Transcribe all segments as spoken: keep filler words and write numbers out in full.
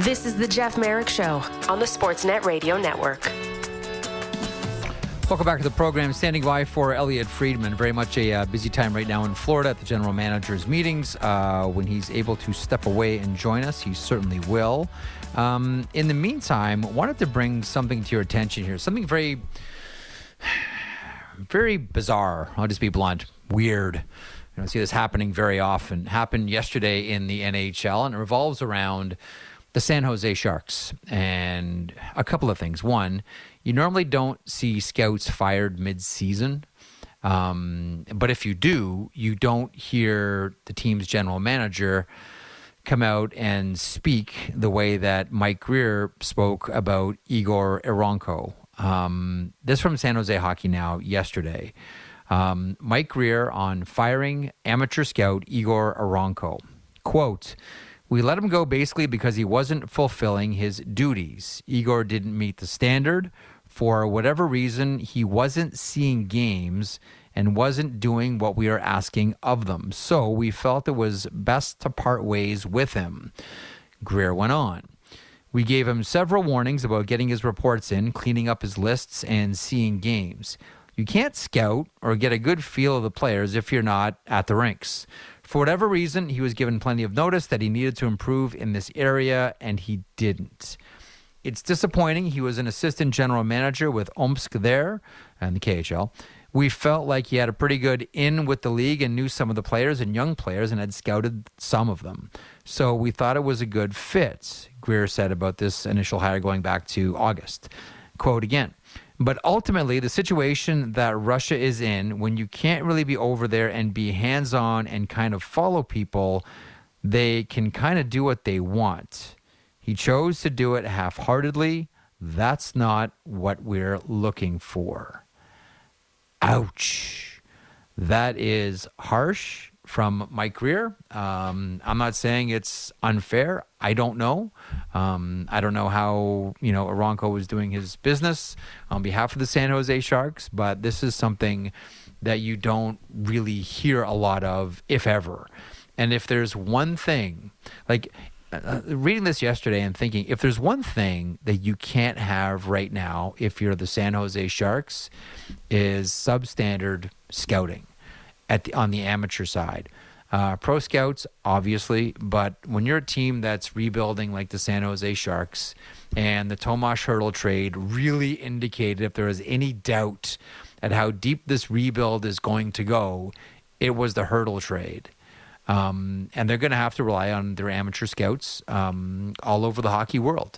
This is the Jeff Merrick Show on the Sportsnet Radio Network. Welcome back to the program. Standing by for Elliot Friedman. Very much a uh, busy time right now in Florida at the general manager's meetings. Uh, when he's able to step away and join us, he certainly will. Um, in the meantime, wanted to bring something to your attention here. Something very, very bizarre. I'll just be blunt. Weird. You don't see this happening very often. Happened yesterday in the N H L, and it revolves around the San Jose Sharks. And a couple of things. One, you normally don't see scouts fired mid-season. Um, but if you do, you don't hear the team's general manager come out and speak the way that Mike Grier spoke about Igor Eronko. Um, this from San Jose Hockey Now yesterday. Um, Mike Grier on firing amateur scout Igor Eronko. Quote, "We let him go basically because he wasn't fulfilling his duties. Igor didn't meet the standard. For whatever reason, he wasn't seeing games and wasn't doing what we are asking of them. So we felt it was best to part ways with him." Grier went on. "We gave him several warnings about getting his reports in, cleaning up his lists, and seeing games. You can't scout or get a good feel of the players if you're not at the rinks. For whatever reason, he was given plenty of notice that he needed to improve in this area, and he didn't. It's disappointing. He was an assistant general manager with Omsk there and the K H L. We felt like he had a pretty good in with the league and knew some of the players and young players and had scouted some of them. So we thought it was a good fit," Grier said about this initial hire going back to August. Quote again, "But ultimately, the situation that Russia is in, when you can't really be over there and be hands-on and kind of follow people, they can kind of do what they want. He chose to do it half-heartedly. That's not what we're looking for." Ouch. That is harsh from Mike Grier. Um, I'm not saying it's unfair. I don't know. Um, I don't know how, you know, Eronko was doing his business on behalf of the San Jose Sharks, but this is something that you don't really hear a lot of, if ever. And if there's one thing, like, Uh, reading this yesterday and thinking, if there's one thing that you can't have right now if you're the San Jose Sharks, is substandard scouting at the, on the amateur side. Uh, pro scouts, obviously, but when you're a team that's rebuilding like the San Jose Sharks, and the Tomas Hertl trade really indicated, if there was any doubt at how deep this rebuild is going to go, it was the Hertl trade. Um, and they're going to have to rely on their amateur scouts um, all over the hockey world.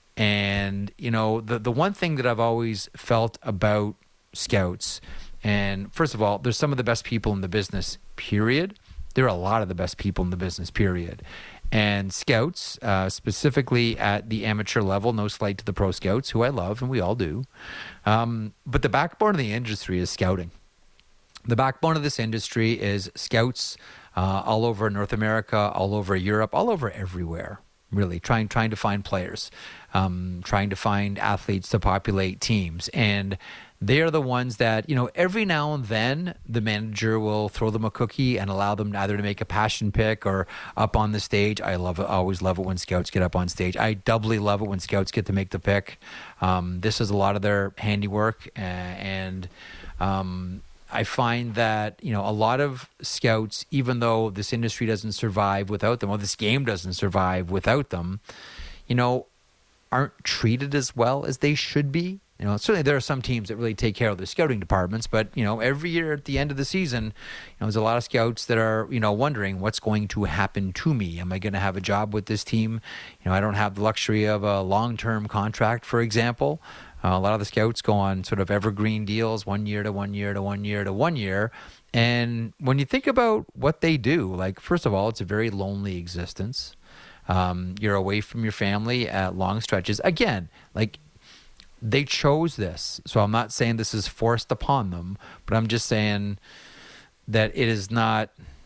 And, you know, the, the one thing that I've always felt about scouts, and first of all, there's some of the best people in the business, period. There are a lot of the best people in the business, period. And scouts, uh, specifically at the amateur level, no slight to the pro scouts, who I love, and we all do. Um, but the backbone of the industry is scouting. The backbone of this industry is scouts uh, all over North America, all over Europe, all over everywhere, really, trying trying to find players, um, trying to find athletes to populate teams. And they are the ones that, you know, every now and then the manager will throw them a cookie and allow them either to make a passion pick or up on the stage. I love it. I always love it when scouts get up on stage. I doubly love it when scouts get to make the pick. Um, this is a lot of their handiwork, uh, and um I find that, you know, a lot of scouts, even though this industry doesn't survive without them, or this game doesn't survive without them, you know, aren't treated as well as they should be. You know, certainly there are some teams that really take care of their scouting departments, but, you know, every year at the end of the season, you know, there's a lot of scouts that are, you know, wondering what's going to happen to me. Am I going to have a job with this team? You know, I don't have the luxury of a long-term contract, for example. Uh, a lot of the scouts go on sort of evergreen deals, one year to one year to one year to one year. And when you think about what they do, like, first of all, it's a very lonely existence. Um, you're away from your family at long stretches. Again, like, they chose this. So I'm not saying this is forced upon them, but I'm just saying that it is not,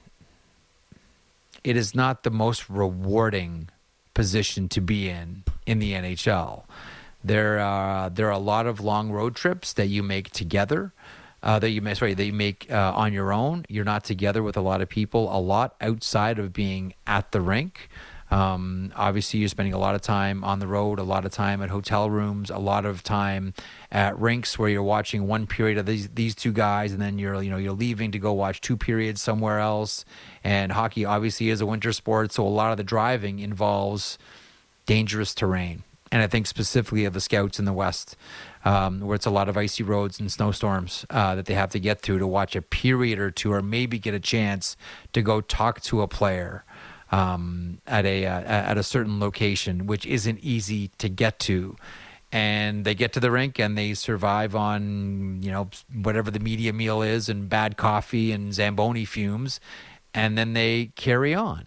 it is not the most rewarding position to be in in the N H L. There are there are a lot of long road trips that you make together, uh, that you may sorry that you make uh, on your own. You're not together with a lot of people a lot outside of being at the rink. Um, obviously, you're spending a lot of time on the road, a lot of time at hotel rooms, a lot of time at rinks where you're watching one period of these these two guys, and then you're you know you're leaving to go watch two periods somewhere else. And hockey obviously is a winter sport, so a lot of the driving involves dangerous terrain. And I think specifically of the scouts in the West, um, where it's a lot of icy roads and snowstorms uh, that they have to get through to watch a period or two, or maybe get a chance to go talk to a player um, at a uh, at a certain location, which isn't easy to get to. And they get to the rink and they survive on, you know, whatever the media meal is and bad coffee and Zamboni fumes, and then they carry on.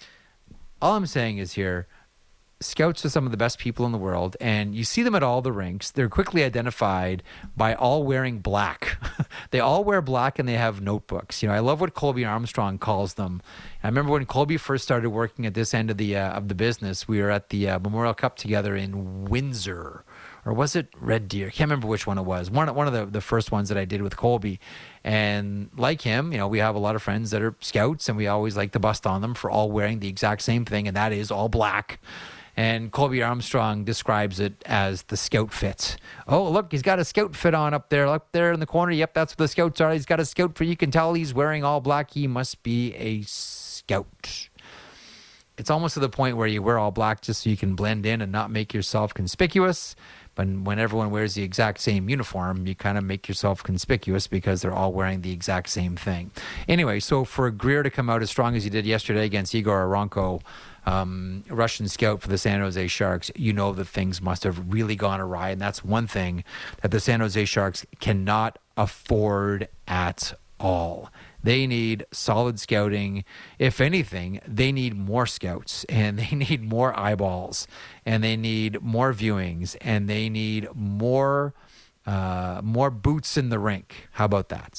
All I'm saying is here, scouts are some of the best people in the world, and you see them at all the rinks. They're quickly identified by all wearing black. They all wear black, and they have notebooks. You know, I love what Colby Armstrong calls them. I remember when Colby first started working at this end of the uh, of the business, we were at the uh, Memorial Cup together in Windsor. Or was it Red Deer? I can't remember which one it was. One, one of the, the first ones that I did with Colby. And like him, you know, we have a lot of friends that are scouts, and we always like to bust on them for all wearing the exact same thing, and that is all black. And Colby Armstrong describes it as the scout fit. Oh, look, he's got a scout fit on up there, up there in the corner. Yep, that's what the scouts are. He's got a scout fit. You can tell he's wearing all black. He must be a scout. It's almost to the point where you wear all black just so you can blend in and not make yourself conspicuous. But when everyone wears the exact same uniform, you kind of make yourself conspicuous because they're all wearing the exact same thing. Anyway, so for Greer to come out as strong as he did yesterday against Igor Aranko, um, Russian scout for the San Jose Sharks, you know that things must have really gone awry. And that's one thing that the San Jose Sharks cannot afford at all. They need solid scouting. If anything, they need more scouts, and they need more eyeballs, and they need more viewings, and they need more uh, more boots in the rink. How about that?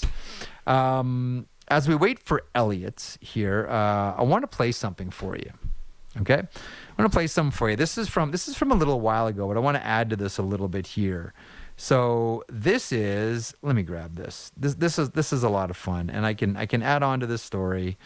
Um, as we wait for Elliot here, uh, I want to play something for you. Okay, I want to play something for you. This is from this is from a little while ago, but I want to add to this a little bit here. So this is, let me grab this. This this is this is a lot of fun, and I can I can add on to this story.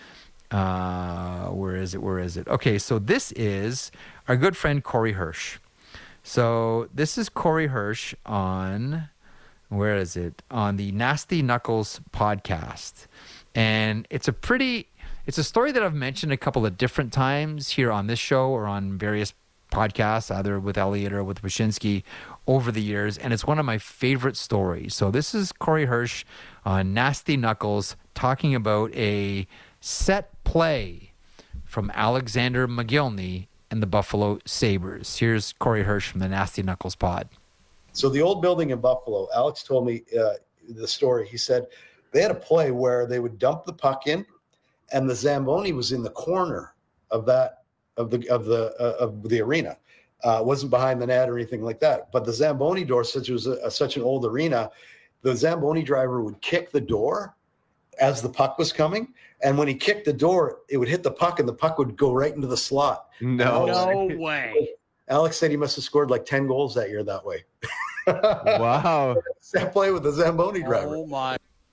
Uh, where is it? Where is it? Okay, so this is our good friend Corey Hirsch. So this is Corey Hirsch on, where is it? On the Nasty Knuckles podcast, and it's a pretty, it's a story that I've mentioned a couple of different times here on this show or on various podcasts, either with Elliot or with Wyshynski over the years, and it's one of my favorite stories. So this is Corey Hirsch on Nasty Knuckles talking about a set play from Alexander Mogilny and the Buffalo Sabres. Here's Corey Hirsch from the Nasty Knuckles pod. So the old building in Buffalo, Alex told me uh, the story. He said they had a play where they would dump the puck in, and the Zamboni was in the corner of that of the of the uh, of the arena. Uh, wasn't behind the net or anything like that. But the Zamboni door, since it was a, a, such an old arena, the Zamboni driver would kick the door as the puck was coming. And when he kicked the door, it would hit the puck, and the puck would go right into the slot. No, no way. Alex said he must have scored like ten goals that year that way. Wow. Set play with the Zamboni driver. Oh, my.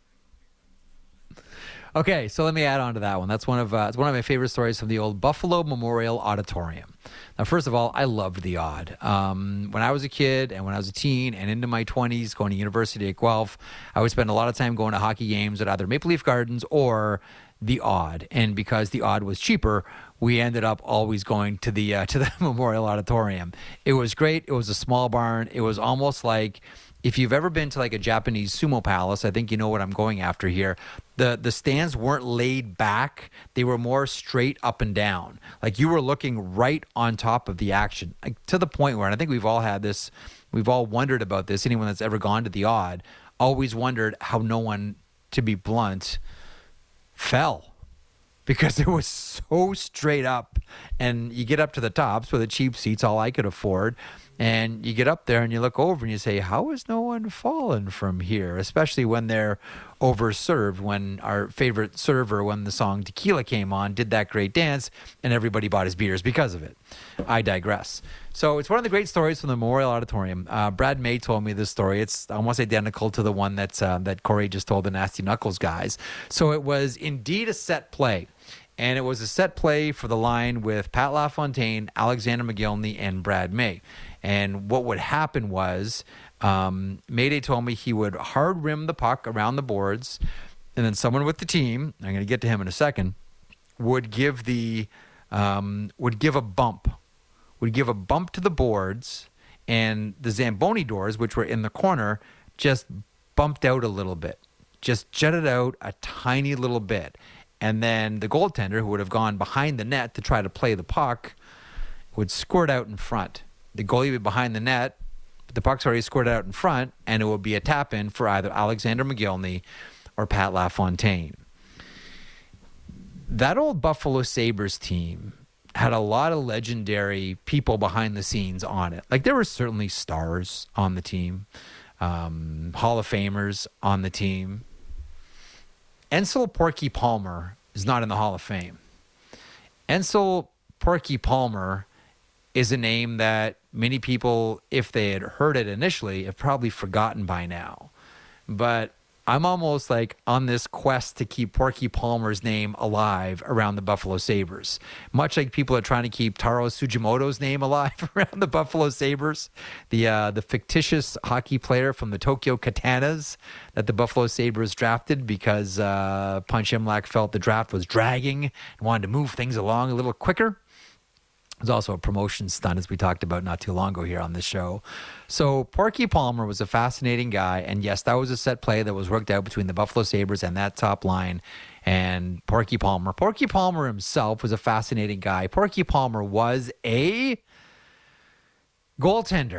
Okay, so let me add on to that one. That's one of uh, it's one of my favorite stories from the old Buffalo Memorial Auditorium. Now, first of all, I loved the Aud. Um, when I was a kid and when I was a teen and into my twenties, going to university at Guelph, I would spend a lot of time going to hockey games at either Maple Leaf Gardens or the Aud. And because the Aud was cheaper, we ended up always going to the uh, to the Memorial Auditorium. It was great. It was a small barn. It was almost like, if you've ever been to like a Japanese sumo palace, I think you know what I'm going after here. The the stands weren't laid back. They were more straight up and down. Like you were looking right on top of the action, like to the point where, and I think we've all had this, we've all wondered about this. Anyone that's ever gone to the Aud always wondered how no one, to be blunt, fell. Because it was so straight up, and you get up to the tops where the cheap seats, all I could afford, and you get up there and you look over and you say, how is no one fallen from here? Especially when they're overserved, when our favorite server, when the song Tequila came on, did that great dance, and everybody bought his beers because of it. I digress. So it's one of the great stories from the Memorial Auditorium. Uh, Brad May told me this story. It's almost identical to the one that's, uh, that Corey just told the Nasty Knuckles guys. So it was indeed a set play. And it was a set play for the line with Pat LaFontaine, Alexander McGillney, and Brad May. And what would happen was um, Mayday told me he would hard rim the puck around the boards, and then someone with the team, I'm going to get to him in a second, would give the um, would give a bump, would give a bump to the boards, and the Zamboni doors, which were in the corner, just bumped out a little bit, just jutted out a tiny little bit. And then the goaltender, who would have gone behind the net to try to play the puck, would squirt out in front. The goalie would be behind the net, but the puck's already squirted out in front, and it would be a tap-in for either Alexander McGillney or Pat LaFontaine. That old Buffalo Sabres team had a lot of legendary people behind the scenes on it. Like, there were certainly stars on the team, um, Hall of Famers on the team. Edsel Porky Palmer is not in the Hall of Fame. Edsel Porky Palmer is a name that many people, if they had heard it initially, have probably forgotten by now. But I'm almost like on this quest to keep Porky Palmer's name alive around the Buffalo Sabres. Much like people are trying to keep Taro Sugimoto's name alive around the Buffalo Sabres, the uh, the fictitious hockey player from the Tokyo Katanas that the Buffalo Sabres drafted because uh, Punch Imlach felt the draft was dragging and wanted to move things along a little quicker. It was also a promotion stunt, as we talked about not too long ago here on this show. So Porky Palmer was a fascinating guy, and yes, that was a set play that was worked out between the Buffalo Sabres and that top line and Porky Palmer. Porky Palmer himself was a fascinating guy. Porky Palmer was a goaltender,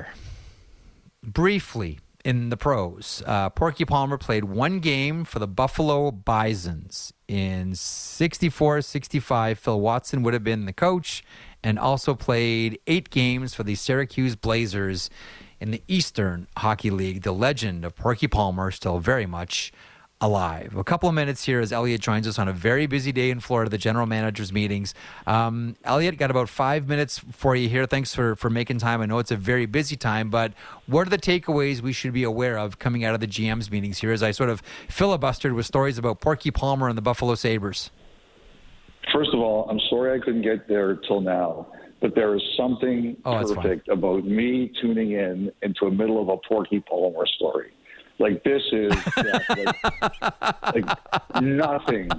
briefly, in the pros. Uh, Porky Palmer played one game for the Buffalo Bisons in sixty-four sixty-five. Phil Watson would have been the coach, and also played eight games for the Syracuse Blazers in the Eastern Hockey League. The legend of Porky Palmer still very much alive. A couple of minutes here as Elliot joins us on a very busy day in Florida, the general managers meetings. Um, Elliot, got about five minutes for you here. Thanks for, for making time. I know it's a very busy time, but what are the takeaways we should be aware of coming out of the G M's meetings here as I sort of filibustered with stories about Porky Palmer and the Buffalo Sabres? First of all, I'm sorry I couldn't get there till now, but there is something oh, perfect about me tuning in into the middle of a Porky Palmer story. Like, this is yeah, like, like nothing,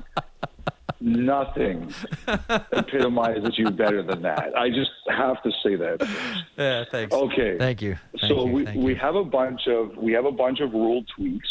nothing epitomizes you better than that. I just have to say that first. Yeah, thanks. Okay. Thank you. Thank so you. we, Thank we you. have a bunch of we have a bunch of rule tweaks,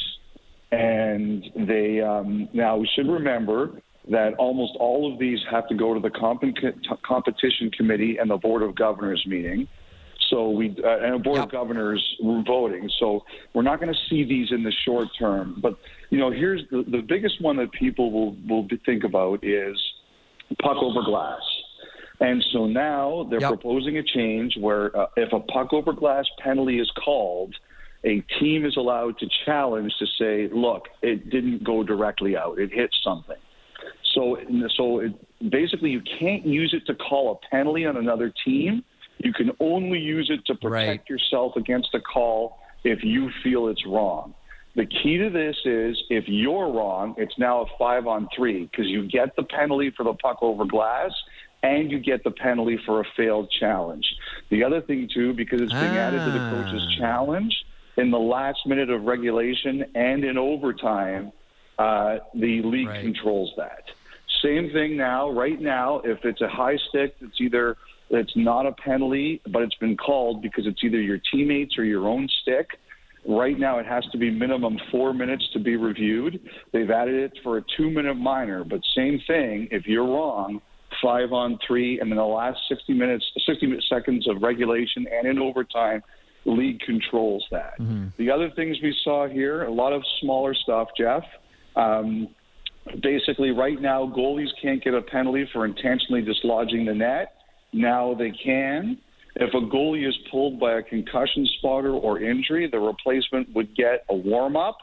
and they um, now we should remember that almost all of these have to go to the comp- competition committee and the board of governors meeting. So we uh, and a board yep. of governors voting. So we're not going to see these in the short term. But you know, here's the, the biggest one that people will will think about is puck over glass. And so now they're yep. proposing a change where uh, if a puck over glass penalty is called, a team is allowed to challenge to say, look, it didn't go directly out; it hit something. So so it, basically, you can't use it to call a penalty on another team. You can only use it to protect right. yourself against a call if you feel it's wrong. The key to this is if you're wrong, it's now a five on three because you get the penalty for the puck over glass and you get the penalty for a failed challenge. The other thing, too, because it's being ah. added to the coach's challenge, in the last minute of regulation and in overtime, uh, the league right. controls that. Same thing now. Right now, if it's a high stick, it's either it's not a penalty, but it's been called because it's either your teammates or your own stick. Right now, it has to be minimum four minutes to be reviewed. They've added it for a two-minute minor, but same thing. If you're wrong, five on three, and then the last sixty minutes, sixty seconds of regulation and in overtime, the league controls that. Mm-hmm. The other things we saw here, a lot of smaller stuff, Jeff. Um, basically, right now, goalies can't get a penalty for intentionally dislodging the net. Now they can. If a goalie is pulled by a concussion spotter or injury, the replacement would get a warm-up.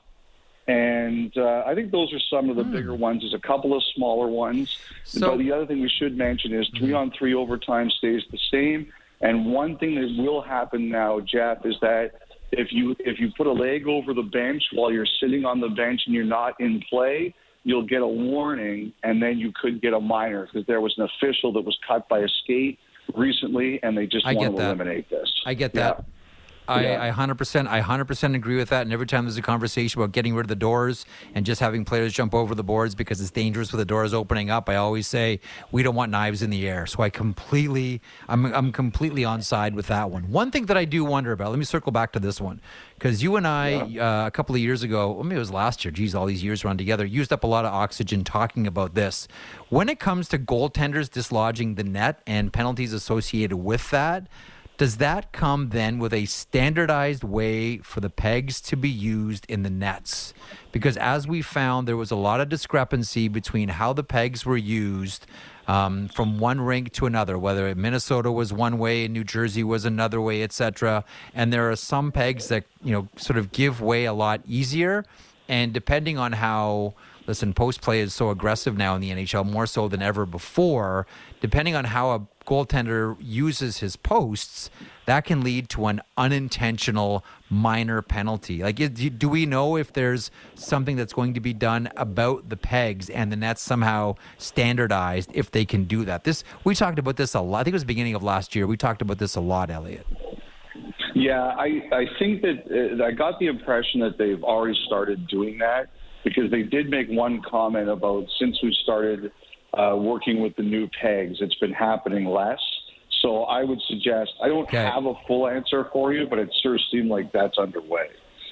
And uh, I think those are some of the mm. bigger ones. There's a couple of smaller ones. So, but the other thing we should mention is three-on-three overtime stays the same. And one thing that will happen now, Jeff, is that if you if you put a leg over the bench while you're sitting on the bench and you're not in play, you'll get a warning, and then you could get a minor because there was an official that was cut by a skate recently, and they just I want get to that. eliminate this. I get Yeah. that. I, Yeah. I one hundred percent I one hundred percent agree with that. And every time there's a conversation about getting rid of the doors and just having players jump over the boards because it's dangerous with the doors opening up, I always say we don't want knives in the air. So I completely, I'm I'm completely on side with that one. One thing that I do wonder about, let me circle back to this one, because you and I, yeah. uh, a couple of years ago, well, maybe it was last year, geez, all these years run together, used up a lot of oxygen talking about this. When it comes to goaltenders dislodging the net and penalties associated with that, does that come then with a standardized way for the pegs to be used in the nets? Because as we found, there was a lot of discrepancy between how the pegs were used um, from one rink to another, whether Minnesota was one way and New Jersey was another way, et cetera. And there are some pegs that, you know, sort of give way a lot easier. And depending on how, listen, post play is so aggressive now in the N H L, more so than ever before, depending on how a goaltender uses his posts, that can lead to an unintentional minor penalty. Like, do we know if there's something that's going to be done about the pegs and the nets somehow standardized if they can do that? This we talked about this a lot. I think it was the beginning of last year. We talked about this a lot, Elliot. Yeah, I, I think that uh, I got the impression that they've already started doing that because they did make one comment about since we started uh, working with the new pegs, it's been happening less. So I would suggest, I don't okay. have a full answer for you, but it sure seemed like that's underway.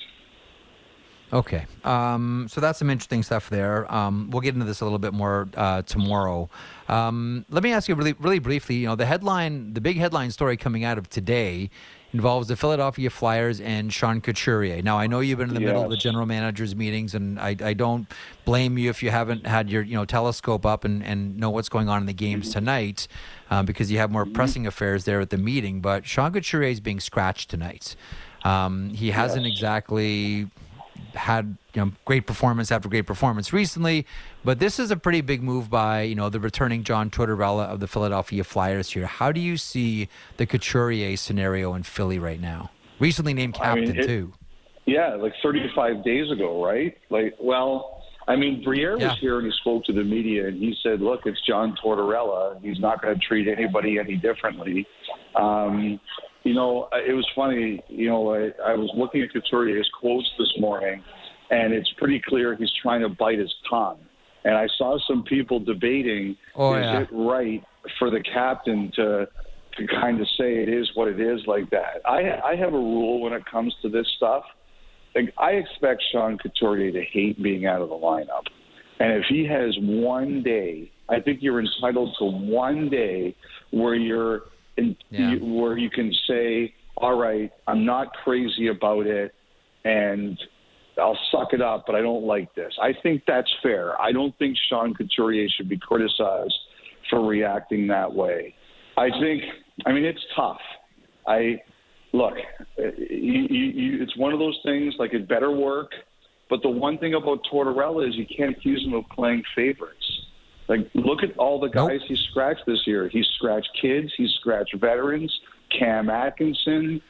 Okay. Um, so that's some interesting stuff there. Um, we'll get into this a little bit more uh, tomorrow. Um, let me ask you really, really briefly, you know, the headline, the big headline story coming out of today involves the Philadelphia Flyers and Sean Couturier. Now, I know you've been in the yes. middle of the general managers meetings, and I, I don't blame you if you haven't had your you know telescope up and, and know what's going on in the games tonight uh, because you have more pressing affairs there at the meeting. But Sean Couturier is being scratched tonight. Um, he hasn't yes. exactly had you know great performance after great performance recently, but this is a pretty big move by you know the returning John Tortorella of the Philadelphia Flyers here. How do you see the Couturier scenario in Philly right now? Recently named captain I mean, it, too. Yeah, like thirty-five days ago, right? Like, well, I mean, Briere yeah. was here and he spoke to the media and he said, "Look, it's John Tortorella. He's not going to treat anybody any differently." Um, You know, it was funny, you know, I, I was looking at Couturier's quotes this morning, and it's pretty clear he's trying to bite his tongue. And I saw some people debating, oh, is yeah. it right for the captain to to kind of say it is what it is like that? I, I have a rule when it comes to this stuff. Like, I expect Sean Couturier to hate being out of the lineup. And if he has one day, I think you're entitled to one day where you're And yeah. you, where you can say, all right, I'm not crazy about it and I'll suck it up, but I don't like this. I think that's fair. I don't think Sean Couturier should be criticized for reacting that way. I think, I mean, it's tough. I look, you, you, you, it's one of those things, like it better work. But the one thing about Tortorella is you can't accuse him of playing favorites. Like, look at all the guys nope. he scratched this year. He scratched kids. He scratched veterans. Cam Atkinson.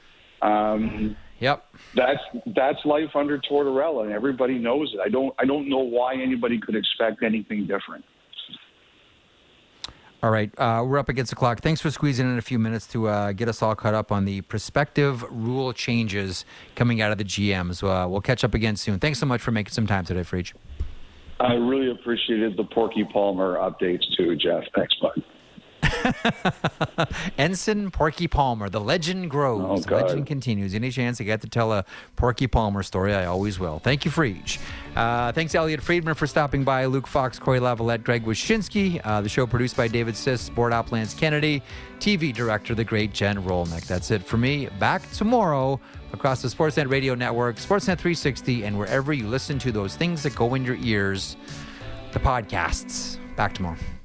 Um, yep. That's that's life under Tortorella, and everybody knows it. I don't I don't know why anybody could expect anything different. All right, uh, we're up against the clock. Thanks for squeezing in a few minutes to uh, get us all caught up on the prospective rule changes coming out of the G Ms. Uh, we'll catch up again soon. Thanks so much for making some time today, Freach. I really appreciated the Porky Palmer updates too, Jeff. Thanks, bud. Ensign Porky Palmer, the legend grows, oh, the legend continues. Any chance I get to tell a Porky Palmer story, I always will. Thank you, Freach. Uh, thanks, Elliot Friedman, for stopping by. Luke Fox, Corey Lavalette, Greg Wyshynski. Uh, the show produced by David Siss, Sport Op Lance Kennedy, T V director, the great Jen Rolnick. That's it for me. Back tomorrow across the Sportsnet Radio Network, Sportsnet three sixty, and wherever you listen to those things that go in your ears, the podcasts. Back tomorrow.